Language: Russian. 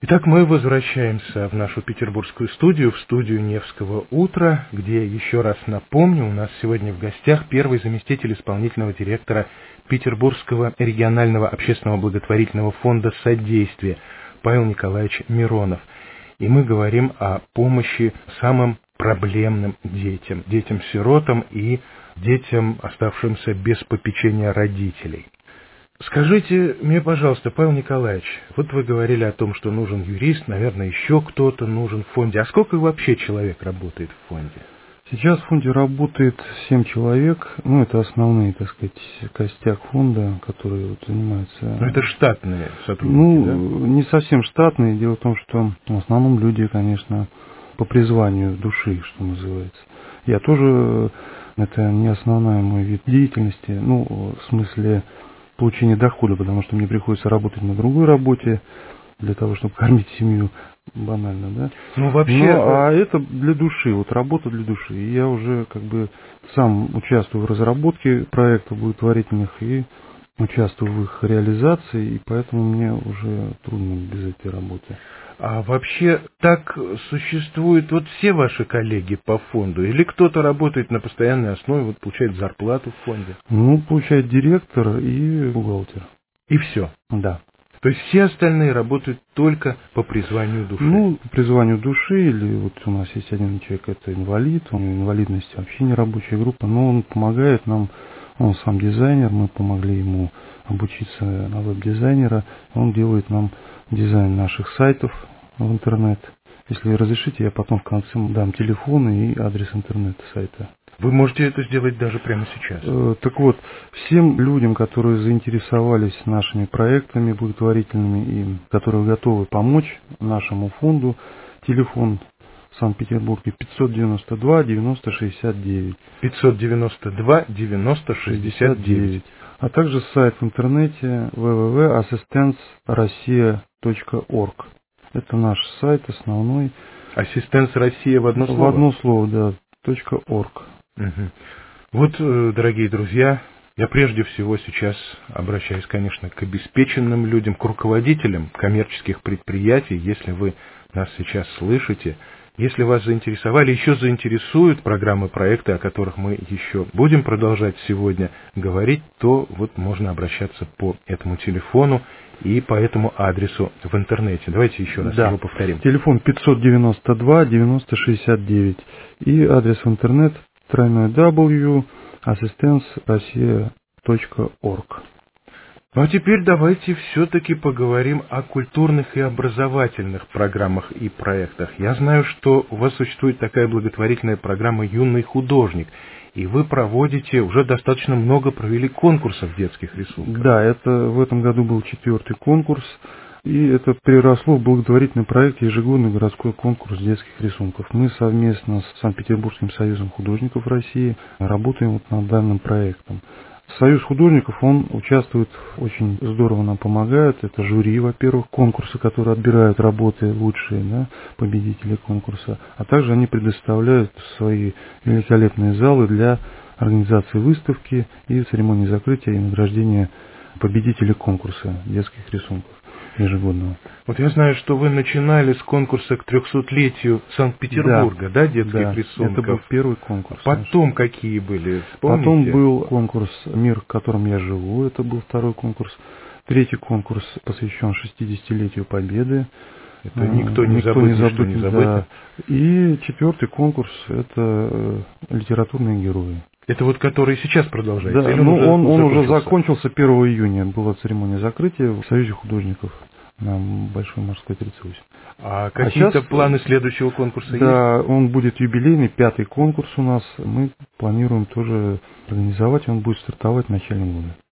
Итак, мы возвращаемся в нашу петербургскую студию, в студию «Невского утра», где, еще раз напомню, у нас сегодня в гостях первый заместитель исполнительного директора Петербургского регионального общественного благотворительного фонда «Содействие» Павел Николаевич Миронов. И мы говорим о помощи самым проблемным детям, детям-сиротам и детям, оставшимся без попечения родителей. Скажите мне, пожалуйста, Павел Николаевич, вот вы говорили о том, что нужен юрист, наверное, еще кто-то нужен в фонде. А сколько вообще человек работает в фонде? Сейчас в фонде работает 7 человек. Это основные, так сказать, костяк фонда, которые занимаются... Это штатные сотрудники, да? Не совсем штатные. Дело в том, что в основном люди, конечно, по призванию души, что называется. Я тоже... Это не основной мой вид деятельности. В смысле... получение дохода, потому что мне приходится работать на другой работе для того, чтобы кормить семью, банально, да? А это для души, работа для души. И я уже сам участвую в разработке проектов благотворительных и участвую в их реализации, и поэтому мне уже трудно без этой работы. А вообще так существуют все ваши коллеги по фонду? Или кто-то работает на постоянной основе, получает зарплату в фонде? Получает директор и бухгалтер. И все? Да. То есть все остальные работают только по призванию души? По призванию души, или у нас есть один человек, это инвалид, у него инвалидность вообще не рабочая группа, но он помогает нам, он сам дизайнер, мы помогли ему обучиться на веб-дизайнера, он делает нам дизайн наших сайтов в интернет. Если разрешите, я потом в конце дам телефон и адрес интернет-сайта. Вы можете это сделать даже прямо сейчас. Всем людям, которые заинтересовались нашими проектами благотворительными и которые готовы помочь нашему фонду, телефон в Санкт-Петербурге 592 90 69. 592 90 69. А также сайт в интернете www.assistencerossiya.org. Это наш сайт основной. Ассистенс Россия в одно слово? В одно слово, да. .org. Дорогие друзья, я прежде всего сейчас обращаюсь, конечно, к обеспеченным людям, к руководителям коммерческих предприятий. Если вы нас сейчас слышите, если вас заинтересовали, еще заинтересуют программы, проекты, о которых мы еще будем продолжать сегодня говорить, то можно обращаться по этому телефону и по этому адресу в интернете. Давайте еще раз его повторим. Телефон 592 90 69 и адрес в интернет www.assistencerossiya.org. А теперь давайте все-таки поговорим о культурных и образовательных программах и проектах. Я знаю, что у вас существует такая благотворительная программа «Юный художник», и вы проводите, уже достаточно много провели конкурсов детских рисунков. Да, это в этом году был 4-й конкурс, и это переросло в благотворительный проект ежегодный городской конкурс детских рисунков. Мы совместно с Санкт-Петербургским союзом художников России работаем над данным проектом. Союз художников, он участвует, очень здорово нам помогает. Это жюри, во-первых, конкурсы, которые отбирают работы лучшие, победители конкурса. А также они предоставляют свои великолепные залы для организации выставки и церемонии закрытия и награждения победителей конкурса детских рисунков ежегодного. Я знаю, что вы начинали с конкурса к 300-летию Санкт-Петербурга, детских рисунков. Это был первый конкурс. Потом какие были? Вспомните? Потом был конкурс «Мир, в котором я живу», это был 2-й конкурс. 3-й конкурс посвящен 60-летию Победы. Это никто не забыть. Да. И 4-й конкурс – это литературные герои. Это который сейчас продолжается? Да, он уже закончился 1 июня. Была церемония закрытия в Союзе художников на Большой Морской 38. А какие-то планы следующего конкурса есть? Да, он будет юбилейный, 5-й конкурс у нас. Мы планируем тоже организовать, он будет стартовать в начале года.